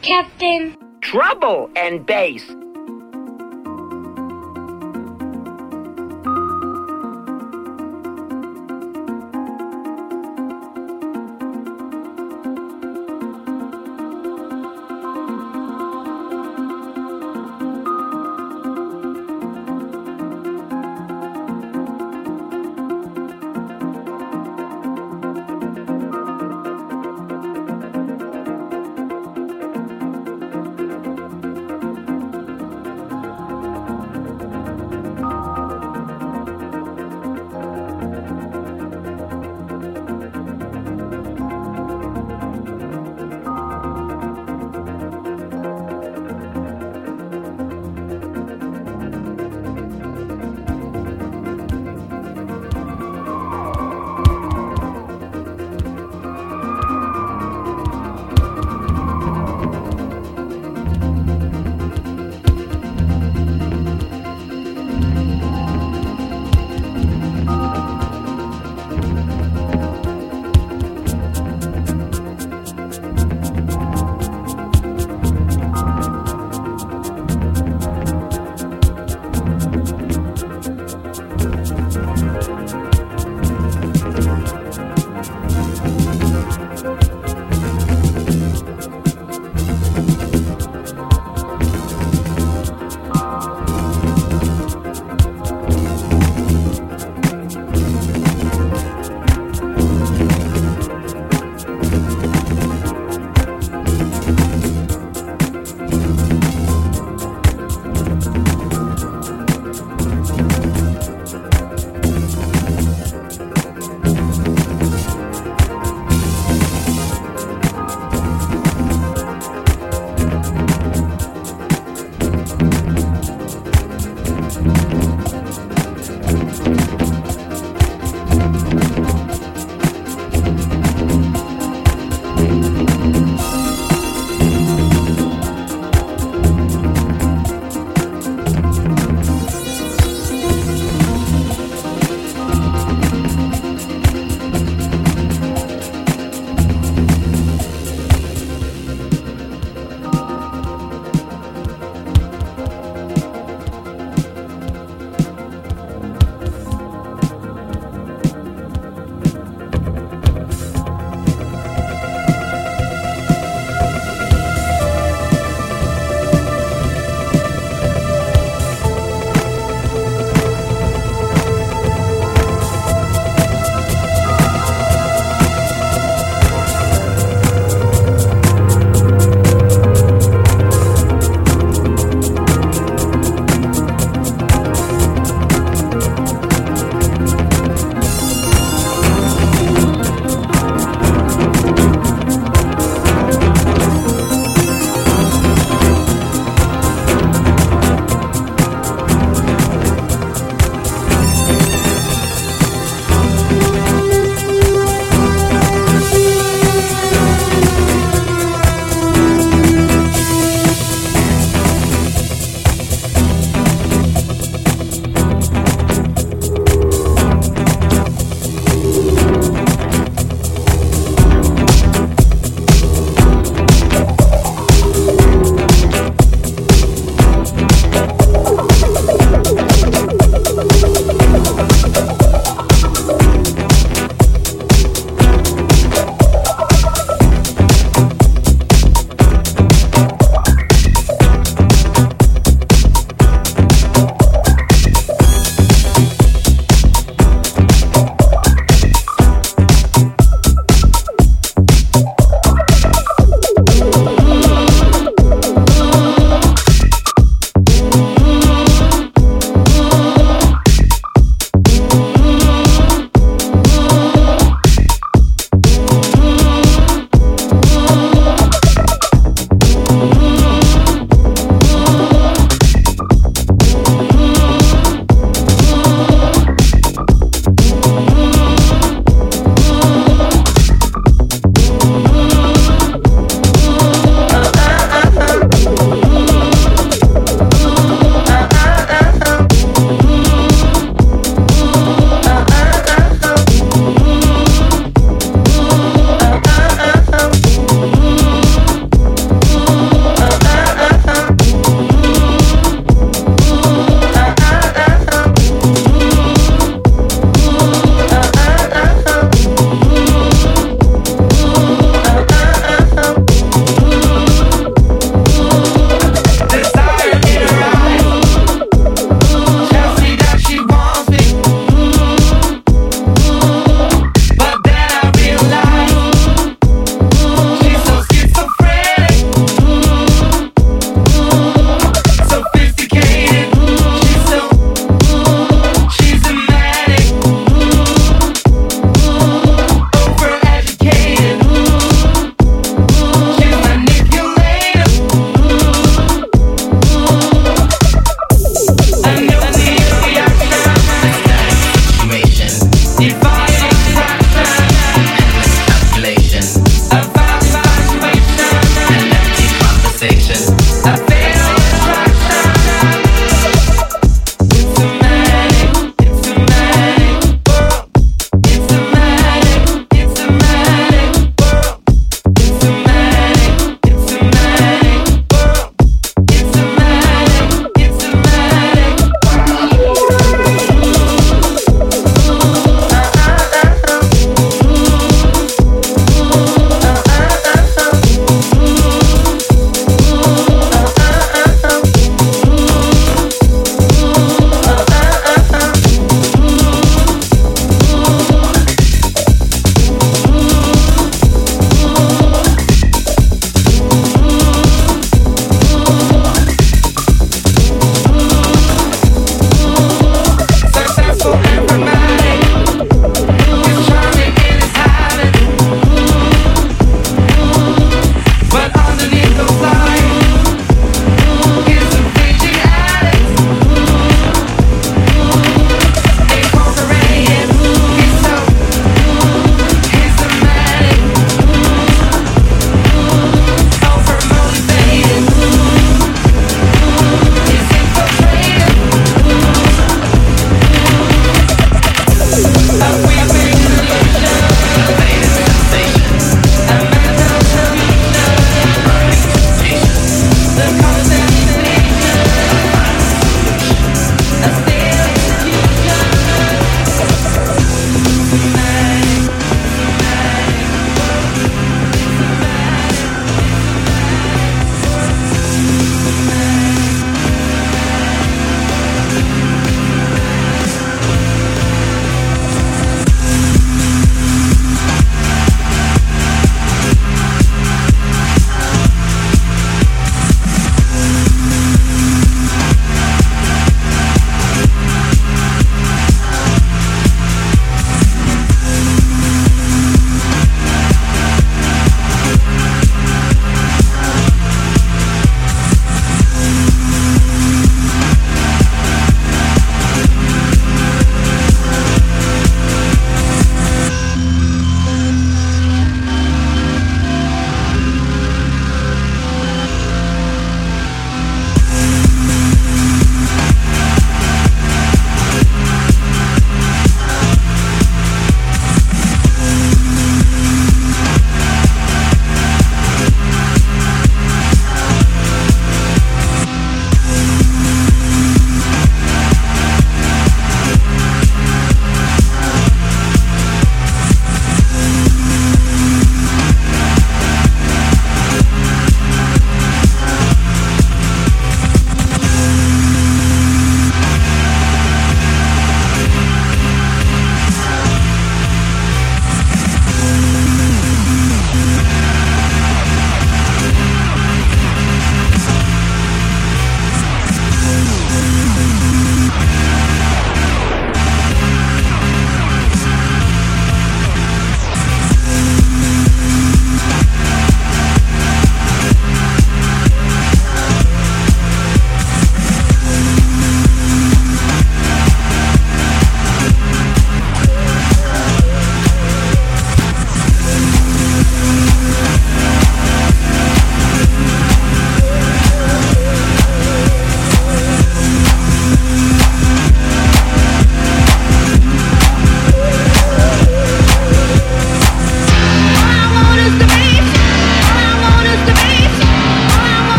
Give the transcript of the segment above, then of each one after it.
Captain. Trouble and bass.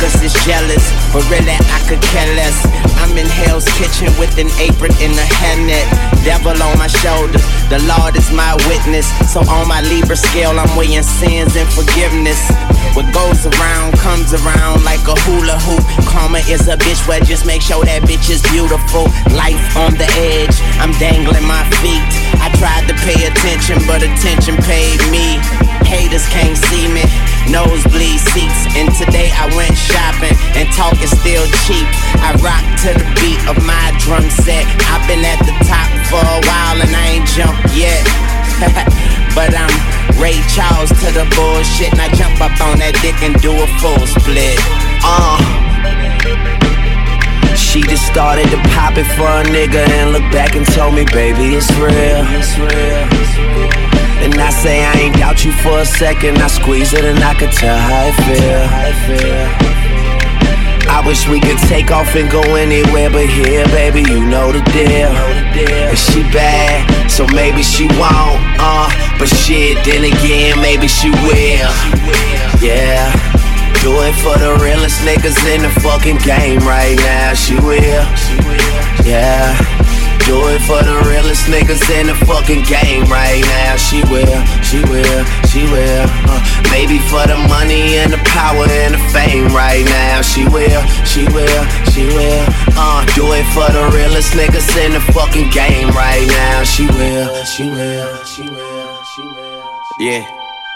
niggas is jealous, but really I could care less. I'm in Hell's Kitchen with an apron and a hairnet. Devil on my shoulders, the Lord is my witness. So on my Libra scale, I'm weighing sins and forgiveness. What goes around comes around like a hula hoop. Karma is a bitch, but just make sure that bitch is beautiful. Life on the edge, I'm dangling my feet. I tried to pay attention, but attention paid me. Haters can't see me, nosebleed seats. And today I went shopping, and talk is still cheap. I rock to the beat of my drum set. I've been at the top for a while and I ain't jumped yet. But I'm Ray Charles to the bullshit, and I jump up on that dick and do a full split. She just started to pop it for a nigga and look back and told me, baby, it's real. And I say I ain't doubt you for a second. I squeeze it and I could tell how it feel. I wish we could take off and go anywhere but here, baby, you know the deal. And she bad, so maybe she won't, but shit, then again, maybe she will. Yeah, do it for the realest niggas in the fucking game right now. She will, yeah. Do it for the realest niggas in the fucking game right now. She will, she will, she will. Maybe for the money and the power and the fame right now. She will, she will, she will. Do it for the realest niggas in the fucking game right now. She will, she will, she will, she will. Yeah.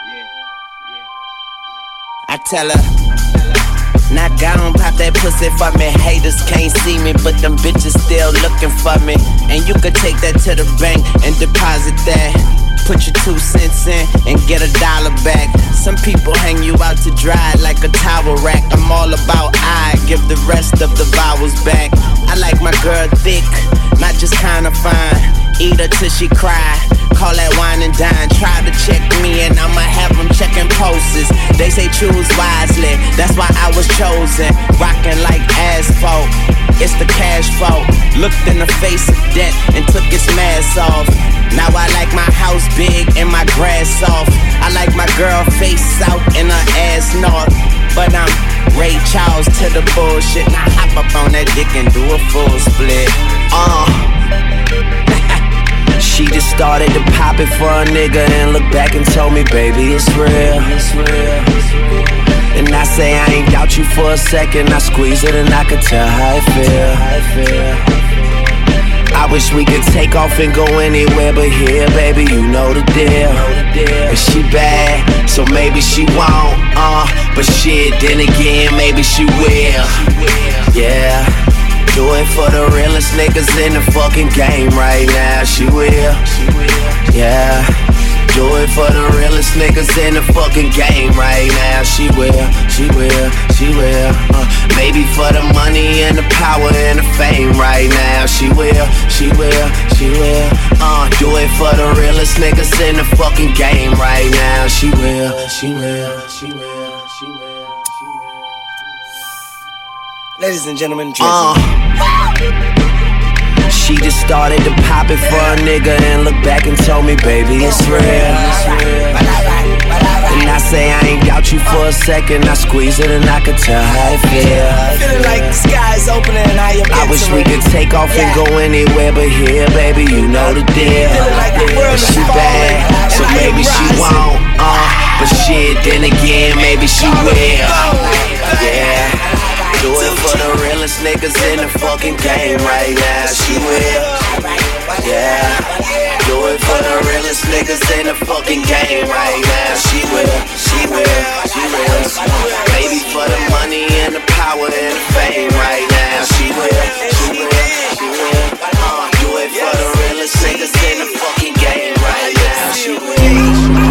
I tell her, knock down, pop that pussy for me. Haters can't see me, but them bitches still looking for me. And you could take that to the bank and deposit that. Put your 2 cents in and get $1 back. Some people hang you out to dry like a towel rack. I'm all about I give the rest of the vowels back. I like my girl thick, not just kinda fine. Eat her till she cry, call that wine and dine. Try to check me and I'ma have them checking pulses. They say choose wisely, that's why I was chosen. Rockin' like asphalt, it's the cash fault. Looked in the face of death and took its mask off. Now I like my house big and my grass soft. I like my girl face south and her ass north. But I'm Ray Charles to the bullshit. Now hop up on that dick and do a full split. She just started to pop it for a nigga and look back and told me, baby, it's real. And I say I ain't doubt you for a second. I squeeze it and I could tell how it feel. I wish we could take off and go anywhere but here, baby, you know the deal. And she bad, so maybe she won't, but shit, then again, maybe she will. Yeah. Do it for the realest niggas in the fucking game right now. She will, yeah. Do it for the realest niggas in the fucking game right now. She will, she will, she will. Maybe for the money and the power and the fame right now. She will, she will, she will. Do it for the realest niggas in the fucking game right now. She will, she will, she will, she will. Ladies and gentlemen, she just started to pop it for a nigga and look back and told me, baby, it's real. And I say I ain't doubt you for a second. I squeeze it and I could tell how it feel. Feeling like the sky's opening and I am I wish we could take off and go anywhere but here, baby, you know the deal. And she bad, so maybe she won't, but shit, then again, maybe she will. Yeah. Do it for the realest niggas in the fucking game right now. She will, yeah. Do it for the realest niggas in the fucking game right now. She will, she will, she will. Maybe for the money and the power and the fame right now. She will, she will, she will. Do it for the realest niggas in the fucking game right now. She will.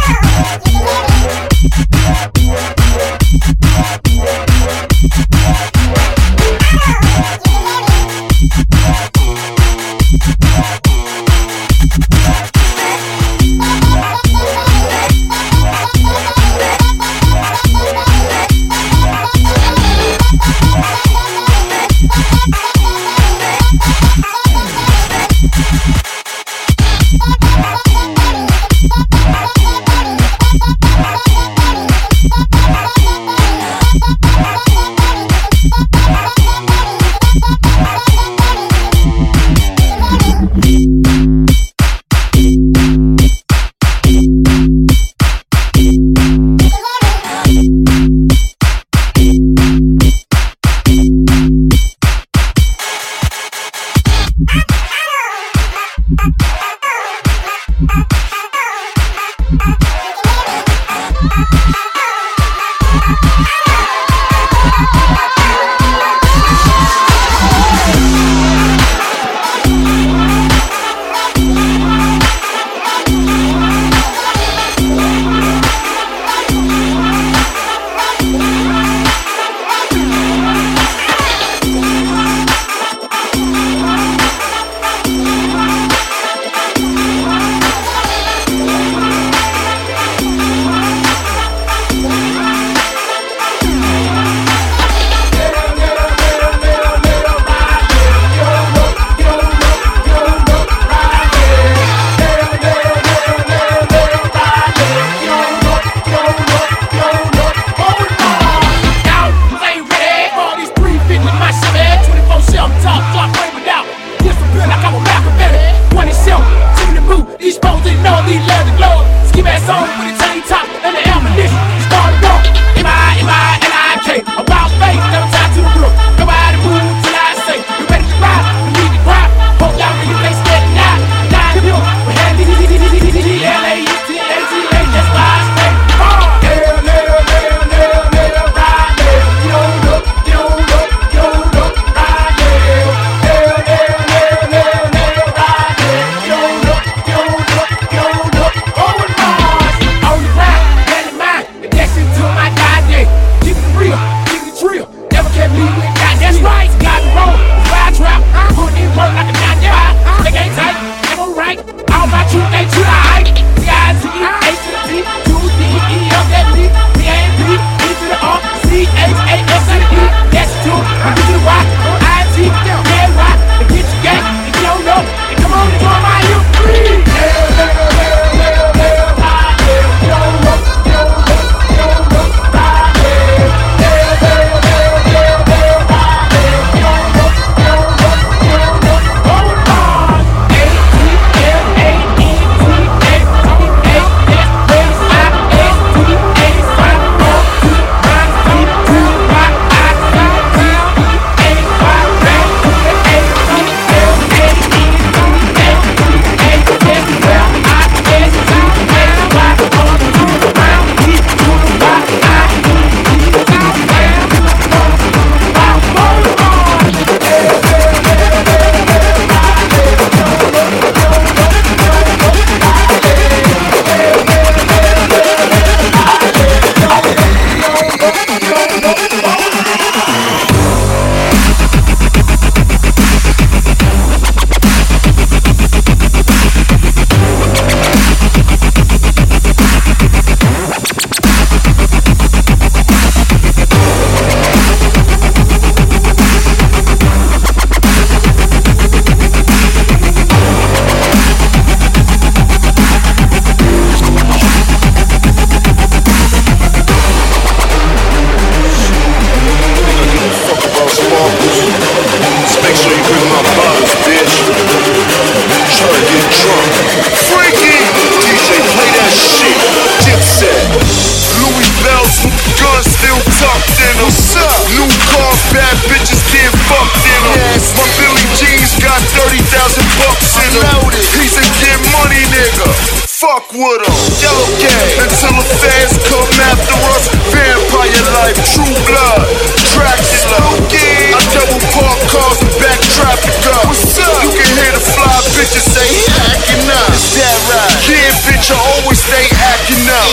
fuck with them. Yellow gang, until the fans come after us. Vampire life, true blood, Dracula. I double park cars and back traffic up. What's up? You can hear the fly bitches say he acting up. Is that right? Yeah, bitch, I always stay acting up.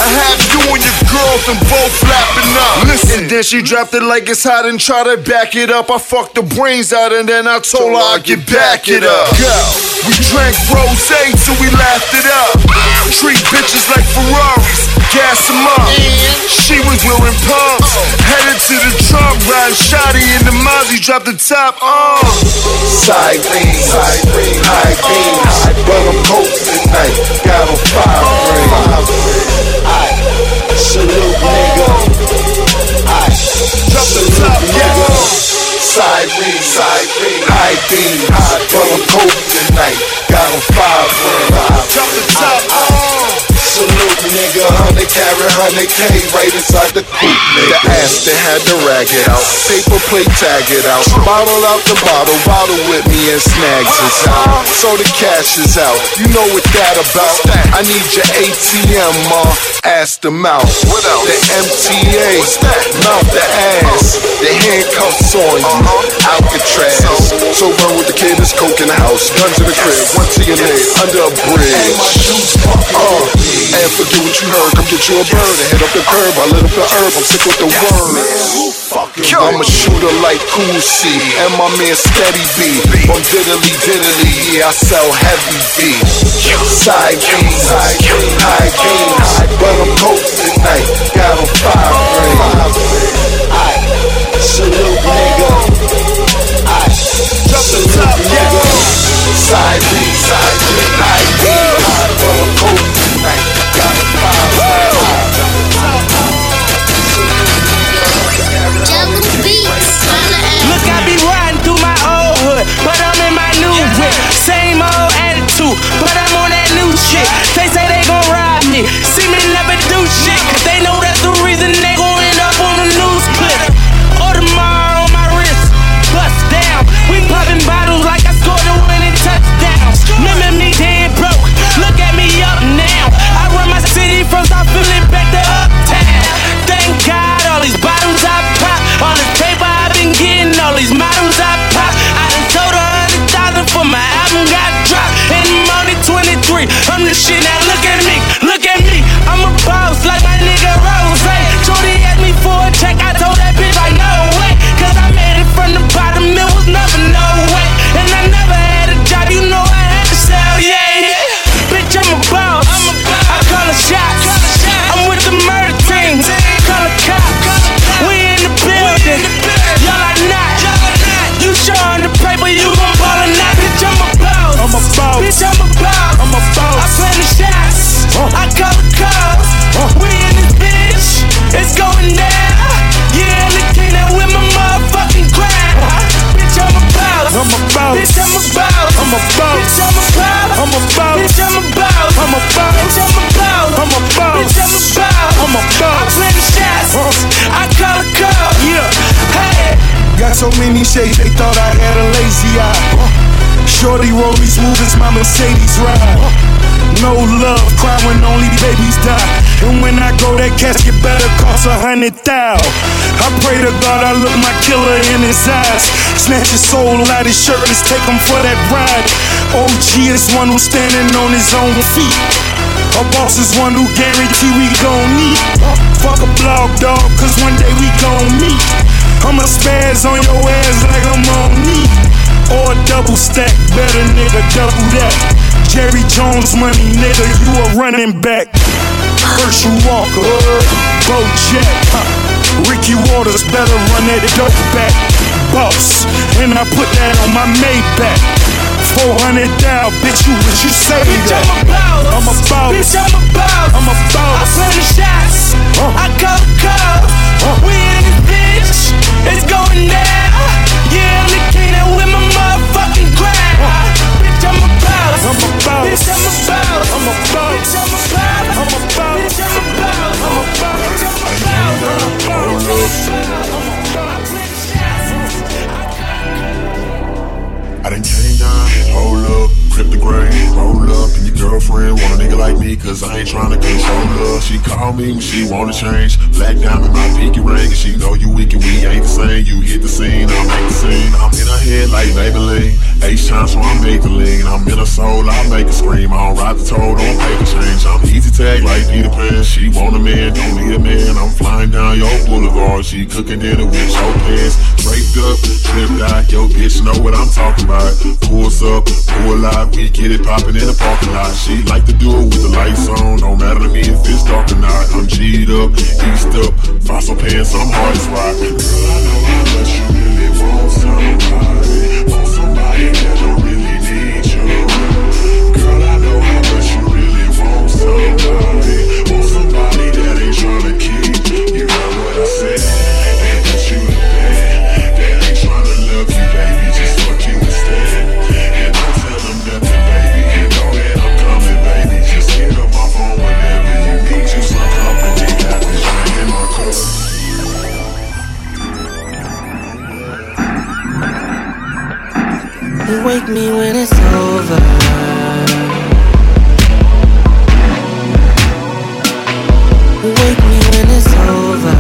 I have you and your girls and both flapping up. Listen. And then she dropped it like it's hot and tried to back it up. I fucked the brains out and then I told her I'd get back it up. Go. We drank rosé till we laughed it up. Treat bitches like Ferraris, gas them up. She was wearing pumps, headed to the trunk, riding shoddy in the Mozzie, dropped the top on. Side beams, high beams, but I'm cold tonight, got on 5 rings. Aight, salute nigga. Aight, drop the top, nigga. Side beams, high beams, but I'm cold tonight, got on 5 rings. Drop the top on. Salute nigga, 100 carat, 100K right inside the coupe, nigga. The Aston had to rag it out, paper plate tag it out. Bottle out the bottle with me and snags is out. So the cash is out, you know what that about. I need your ATM, ask them out. The MTA, mount the ass. The handcuffs on you, Alcatraz. So run with the kid, there's coke in the house, guns in the crib, one to your leg, under a bridge. And forget what you heard, come get you a bird and hit up the curb. I lit up the herb, I'm sick with the word. I'm a shooter like Cool C, and my man Steady B. From diddly, yeah, I sell heavy V. Side beams, high beams, but I'm cold tonight, got on 5 rings. Aight, salute nigga. Aight, drop the top, nigga. Side beams, high beams, but I'm cold tonight, got on 5 rings. Look, I be riding through my old hood, but I'm in my new whip. Same old attitude, but I'm on that new shit. They say they gon' ride me, see me never do shit, 'cause they know that's the reason they gon' end up on the news clip. Audemars on my wrist, bust down. We popping bottles like I scored a winning touchdown. Remember me dead broke, look at me up now. I run my city from South Philly back to uptown. Thank God all these bottles I pop, all this paper I've been getting, all these models I pop. I done sold 100,000 for my album got dropped, and I'm only 23. I'm the shit, now look at me, I'm a boss like my nigga Rose. Shorty asked me for a check, I told that bitch like no way, 'cause I made it from the bottom, it was never no way. And I never had a job, you know I had to sell, yeah. Bitch, I'm a boss, I call a shots. I'm with the murder team, call a cop. We in the building, y'all are not. You showing the paper, you gon' ball or not. Bitch, I'm a boss, bitch, I'm a boss. I play the shots, I call the cops. We in this bitch, it's going down. Yeah, look at that with my motherfucking crown. Bitch, I'm a boss, bitch, I'm a boss. Bitch, I'm a boss, bitch, I'm a boss. Bitch, I'm a boss, bitch, I'm a boss. I play the shots, I call the cops. Hey. Got so many shades, they thought I had a lazy eye. Shorty roll me smooth as my Mercedes ride. No love, cry when only babies die. And when I go, that casket better cost 100,000. I pray to God I look my killer in his eyes. Snatch his soul out his shirt, let's take him for that ride. OG is one who's standing on his own feet. A boss is one who guarantee we gon' meet. Fuck a blog dog, 'cause one day we gon' meet. I'ma spaz on your ass like I'm on me. Or a double stack, better nigga, double that. Jerry Jones money, nigga, you a running back. Herschel Walker, Bo Jack, Ricky Waters, better run that dope back. Boss, and I put that on my Maybach. 400 down, bitch, you what you say that? I'm a boss, bitch, I'm a boss. I'm a boss. I play the shots, I call the cops. We in this bitch, it's going down. Yeah, look at that with my motherfucking crown. Bitch, I'm a boss, I'm a boss. Bitch, I'm a boss, I'm a boss. Bitch, I'm a boss, I'm a boss. Bitch, I'm a boss, I'm a boss. Bitch, I'm a boss. I done came down, hold up, flip the gray, roll up, and your girlfriend want a nigga like me, 'cause I ain't tryna control her. She call me when she wanna change, black diamond, my pinky ring, and she know you weak and we ain't the same. You hit the scene, I make the scene, I'm in her head like Maybelline, H-time so I'm made the lean, I'm in her soul, I make her scream, I don't ride the toll, don't pay the change, I'm easy tag like like Peter Pan. She want a man, don't need a man. I'm flying down your boulevard. She cooking dinner with your pants draped up, flipped out. Yo, bitch know what I'm talking about. Pulls up, pull out, we get it popping in the parking lot. She like to do it with the lights on. Don't matter to me if it's dark or not. I'm G'd up, eased up, fossil pants, I'm hard as rock. Girl, I know how much you really want somebody. Want somebody that don't really need you. Girl, I know how much you really want somebody. Want somebody that ain't tryna keep. You know what I said? Ain't that you the bad? That ain't tryna love you, baby, just fuck you instead. And don't tell them nothing, baby. You know that I'm coming, baby. Just hit up my phone whenever you need you some company. Got this drink in my cup. Wake me when it's over. Wake me when it's over.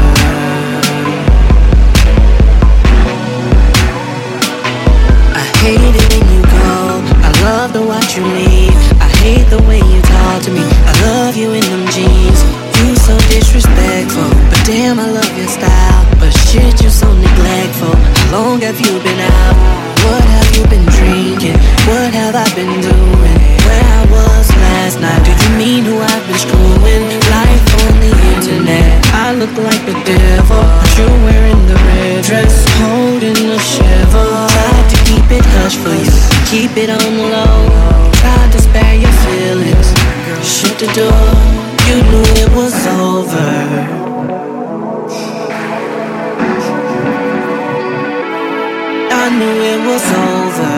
I hate it when you go. I love to watch you leave. I hate the way you talk to me. I love you in them jeans. You so disrespectful, but damn I love your style. But shit, you so neglectful. How long have you been out? What have you been drinking? What have I been doing? Where I was last night? Do you mean who I've been screwing? Life on the internet, I look like the devil, but you're wearing the red dress, holding the shovel. Tried to keep it hush for you, keep it on the low. Tried to spare your feelings, shut the door. You knew it was over. I knew it was over.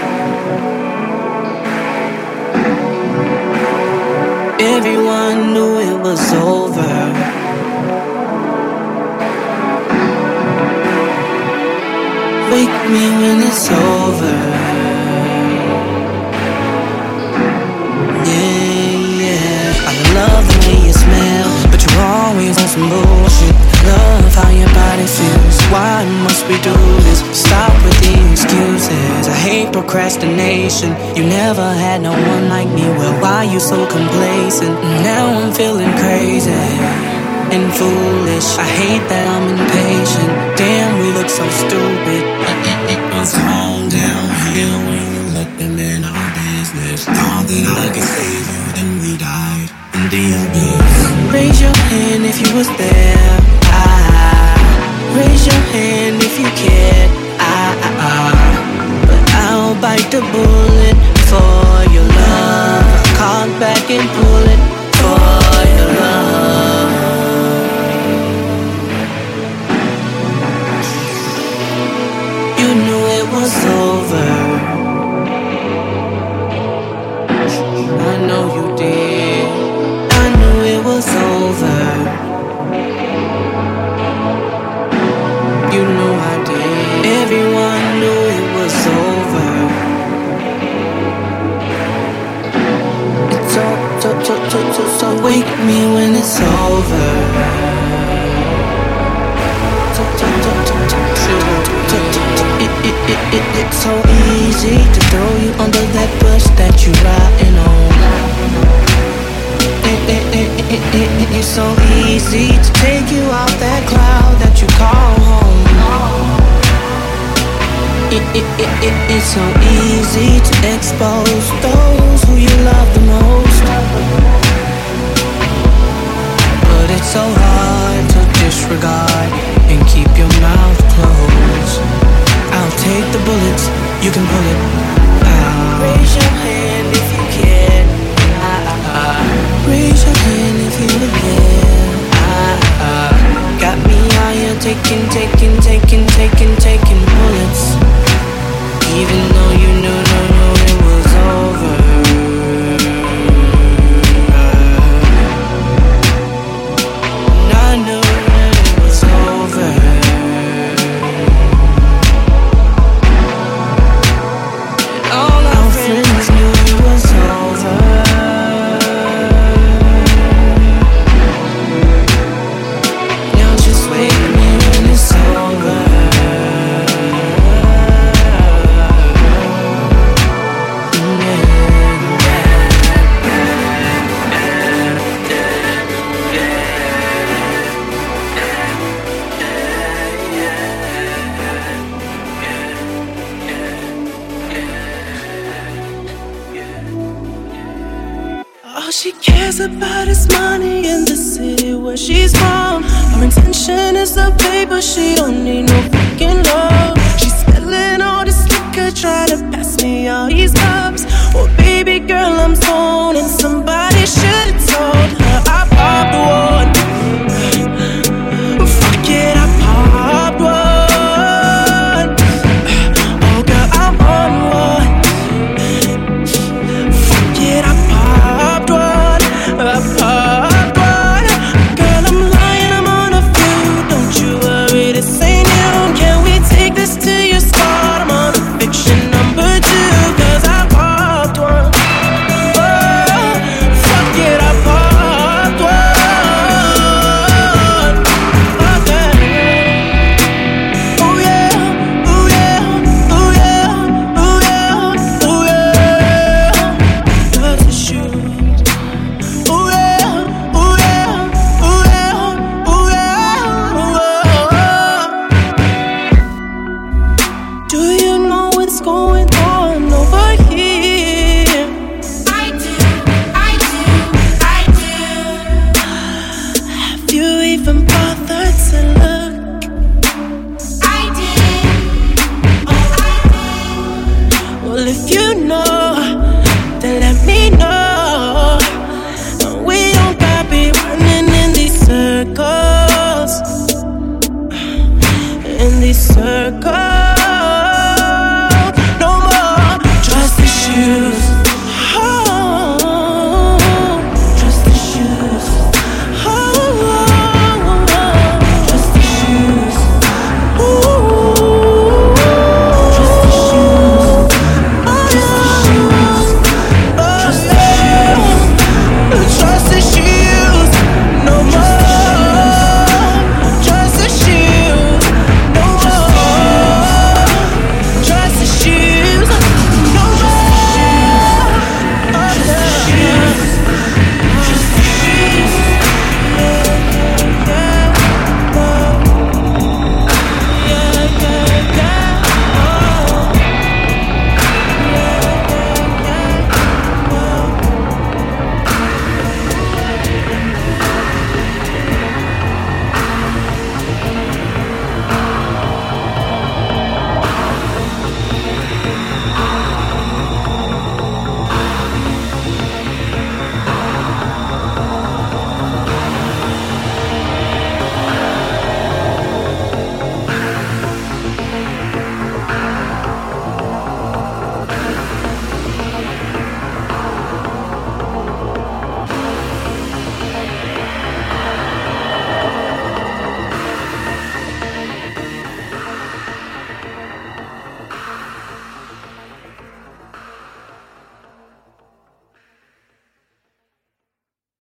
Everyone knew it was over. Wake me when it's over. Yeah. I love the way you smell, but you're always on some bullshit. Love how your body feels. Why must we do this? Stop with the excuses. I hate procrastination. You never had no one like me. Well, why you so complacent? Now I'm feeling crazy and foolish. I hate that I'm impatient. Damn, we look so stupid. It's calm down here when you let them in our business. Thought that I could save you, then we died in the abyss. Raise your hand if you was there. Raise your hand if you cared. But I'll bite the bullet for your love. Call back and pull it for your love. You knew it was over. I know you did. I knew it was over. You know I did. Everyone knew it was over. It's so wake me when it's over. It's so easy to throw you under that bus that you riding on. It's so easy to take you out that cloud that you call home. It's so easy to expose those who you love the most. But it's so hard to disregard and keep your mouth closed. I'll take the bullets, you can pull it out. Raise your hand if you can. Raise your hand if you were there. Got me out here taking bullets. Even though you knew it was over. And I knew that it was over. And all our friends knew it was over. Now just wake me when it's over. about his money in the city where she's from. Her intention is the paper, she don't need no fucking love. She's selling all this liquor, trying to pass me all these cups. Well, baby girl, I'm zoning. Somebody